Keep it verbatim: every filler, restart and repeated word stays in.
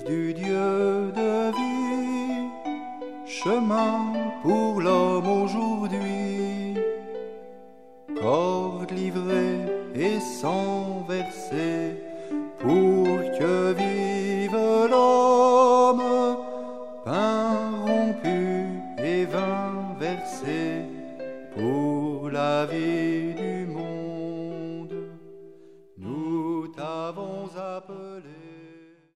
du Dieu de vie, chemin pour l'homme aujourd'hui, corde livrée et sans verser, pour que vive l'homme, pain rompu et vin versé, pour la vie du